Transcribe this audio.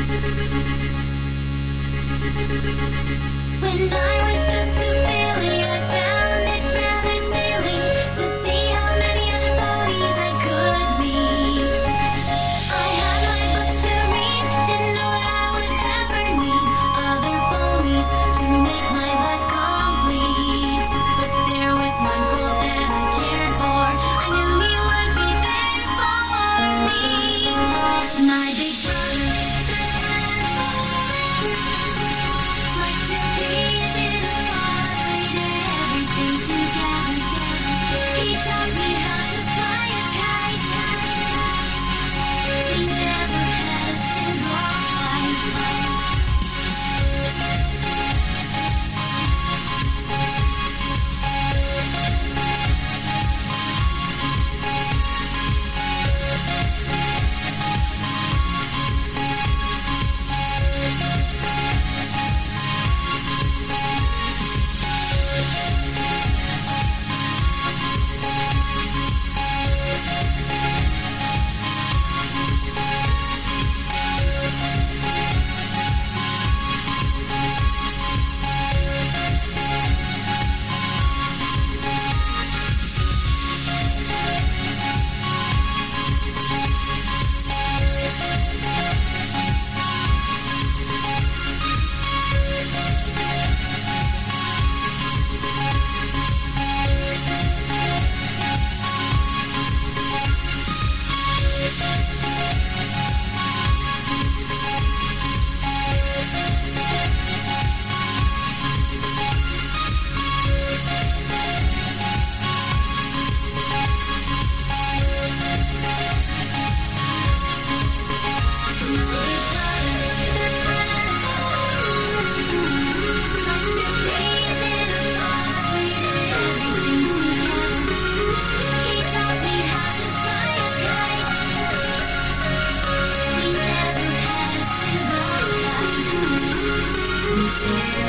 When I was just a filly, I found it rather silly to see how many other ponies I could meet. I had my books to read, didn't know that I would ever need other ponies to make my life complete. But there was one girl that I cared for. I knew he would be there for me. My big brother. Yeah.